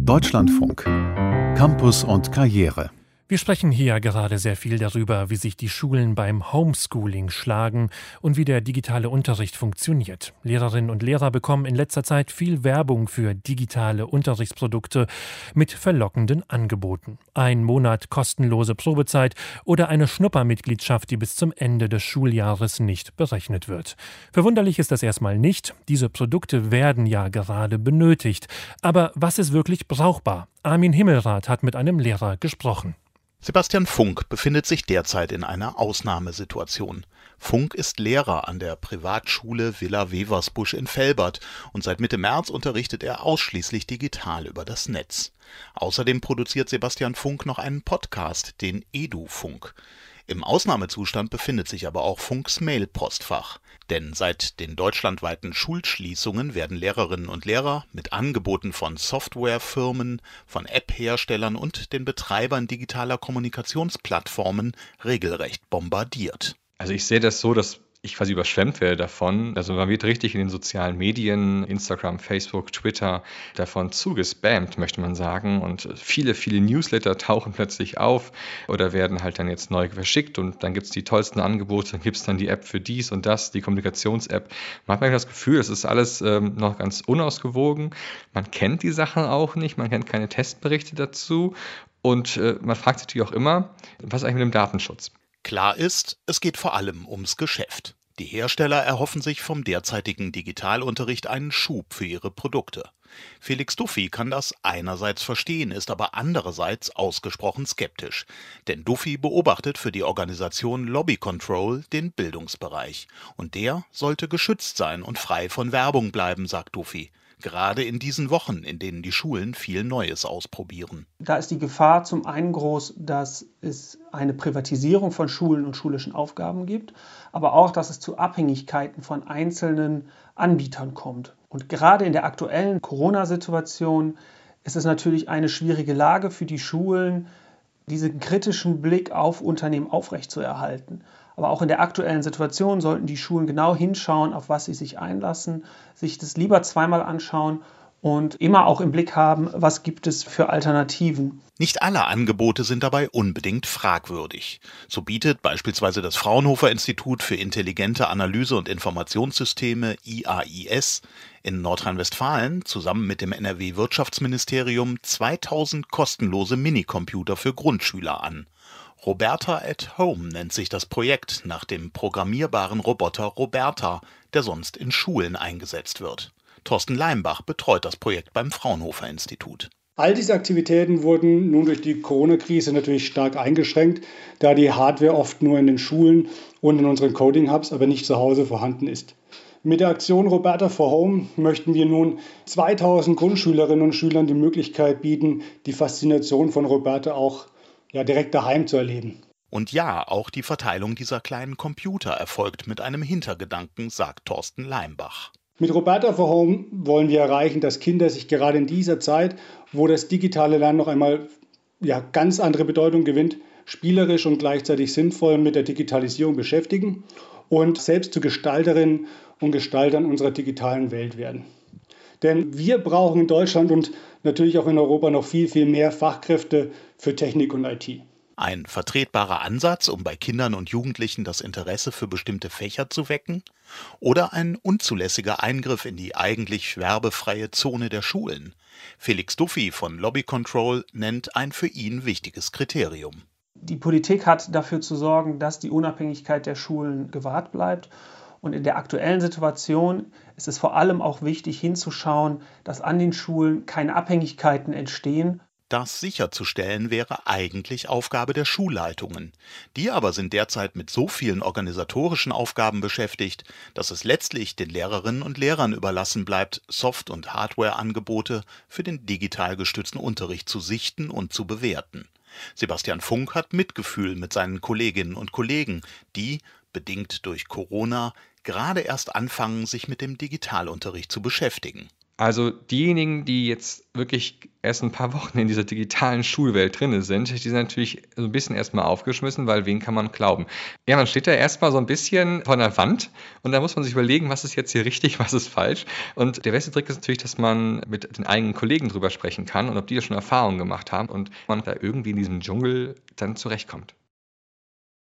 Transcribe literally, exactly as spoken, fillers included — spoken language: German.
Deutschlandfunk. Campus und Karriere. Wir sprechen hier gerade sehr viel darüber, wie sich die Schulen beim Homeschooling schlagen und wie der digitale Unterricht funktioniert. Lehrerinnen und Lehrer bekommen in letzter Zeit viel Werbung für digitale Unterrichtsprodukte mit verlockenden Angeboten. Ein Monat kostenlose Probezeit oder eine Schnuppermitgliedschaft, die bis zum Ende des Schuljahres nicht berechnet wird. Verwunderlich ist das erstmal nicht. Diese Produkte werden ja gerade benötigt. Aber was ist wirklich brauchbar? Armin Himmelrath hat mit einem Lehrer gesprochen. Sebastian Funk befindet sich derzeit in einer Ausnahmesituation. Funk ist Lehrer an der Privatschule Villa Weversbusch in Velbert und seit Mitte März unterrichtet er ausschließlich digital über das Netz. Außerdem produziert Sebastian Funk noch einen Podcast, den Edu-Funk. Im Ausnahmezustand befindet sich aber auch Funks Mail-Postfach. Denn seit den deutschlandweiten Schulschließungen werden Lehrerinnen und Lehrer mit Angeboten von Softwarefirmen, von App-Herstellern und den Betreibern digitaler Kommunikationsplattformen regelrecht bombardiert. Also ich sehe das so, dass ich quasi überschwemmt werde davon. Also man wird richtig in den sozialen Medien, Instagram, Facebook, Twitter, davon zugespammt, möchte man sagen. Und viele, viele Newsletter tauchen plötzlich auf oder werden halt dann jetzt neu verschickt. Und dann gibt es die tollsten Angebote, dann gibt es dann die App für dies und das, die Kommunikations-App. Man hat manchmal das Gefühl, es ist alles ähm, noch ganz unausgewogen. Man kennt die Sachen auch nicht, man kennt keine Testberichte dazu. Und äh, man fragt sich natürlich auch immer, was ist eigentlich mit dem Datenschutz? Klar ist, es geht vor allem ums Geschäft. Die Hersteller erhoffen sich vom derzeitigen Digitalunterricht einen Schub für ihre Produkte. Felix Duffy kann das einerseits verstehen, ist aber andererseits ausgesprochen skeptisch. Denn Duffy beobachtet für die Organisation Lobby Control den Bildungsbereich. Und der sollte geschützt sein und frei von Werbung bleiben, sagt Duffy. Gerade in diesen Wochen, in denen die Schulen viel Neues ausprobieren. Da ist die Gefahr zum einen groß, dass es eine Privatisierung von Schulen und schulischen Aufgaben gibt, aber auch, dass es zu Abhängigkeiten von einzelnen Anbietern kommt. Und gerade in der aktuellen Corona-Situation ist es natürlich eine schwierige Lage für die Schulen, diesen kritischen Blick auf Unternehmen aufrechtzuerhalten. Aber auch in der aktuellen Situation sollten die Schulen genau hinschauen, auf was sie sich einlassen, sich das lieber zweimal anschauen und immer auch im Blick haben, was gibt es für Alternativen. Nicht alle Angebote sind dabei unbedingt fragwürdig. So bietet beispielsweise das Fraunhofer Institut für intelligente Analyse- und Informationssysteme I A I S in Nordrhein-Westfalen zusammen mit dem N R W-Wirtschaftsministerium zweitausend kostenlose Minicomputer für Grundschüler an. Roberta at Home nennt sich das Projekt nach dem programmierbaren Roboter Roberta, der sonst in Schulen eingesetzt wird. Thorsten Leimbach betreut das Projekt beim Fraunhofer Institut. All diese Aktivitäten wurden nun durch die Corona-Krise natürlich stark eingeschränkt, da die Hardware oft nur in den Schulen und in unseren Coding-Hubs, aber nicht zu Hause vorhanden ist. Mit der Aktion Roberta for Home möchten wir nun zweitausend Grundschülerinnen und Schülern die Möglichkeit bieten, die Faszination von Roberta auch ja, direkt daheim zu erleben. Und ja, auch die Verteilung dieser kleinen Computer erfolgt mit einem Hintergedanken, sagt Thorsten Leimbach. Mit Roberta for Home wollen wir erreichen, dass Kinder sich gerade in dieser Zeit, wo das digitale Lernen noch einmal ja, ganz andere Bedeutung gewinnt, spielerisch und gleichzeitig sinnvoll mit der Digitalisierung beschäftigen und selbst zu Gestalterinnen und Gestaltern unserer digitalen Welt werden. Denn wir brauchen in Deutschland und natürlich auch in Europa noch viel, viel mehr Fachkräfte für Technik und I T. Ein vertretbarer Ansatz, um bei Kindern und Jugendlichen das Interesse für bestimmte Fächer zu wecken? Oder ein unzulässiger Eingriff in die eigentlich werbefreie Zone der Schulen? Felix Duffy von Lobby Control nennt ein für ihn wichtiges Kriterium. Die Politik hat dafür zu sorgen, dass die Unabhängigkeit der Schulen gewahrt bleibt. Und in der aktuellen Situation ist es vor allem auch wichtig hinzuschauen, dass an den Schulen keine Abhängigkeiten entstehen. Das sicherzustellen wäre eigentlich Aufgabe der Schulleitungen. Die aber sind derzeit mit so vielen organisatorischen Aufgaben beschäftigt, dass es letztlich den Lehrerinnen und Lehrern überlassen bleibt, Soft- und Hardware-Angebote für den digital gestützten Unterricht zu sichten und zu bewerten. Sebastian Funk hat Mitgefühl mit seinen Kolleginnen und Kollegen, die, bedingt durch Corona, gerade erst anfangen, sich mit dem Digitalunterricht zu beschäftigen. Also diejenigen, die jetzt wirklich erst ein paar Wochen in dieser digitalen Schulwelt drin sind, die sind natürlich so ein bisschen erstmal aufgeschmissen, weil wen kann man glauben? Ja, man steht da erstmal so ein bisschen vor der Wand und da muss man sich überlegen, was ist jetzt hier richtig, was ist falsch. Und der beste Trick ist natürlich, dass man mit den eigenen Kollegen drüber sprechen kann und ob die da schon Erfahrungen gemacht haben und man da irgendwie in diesem Dschungel dann zurechtkommt.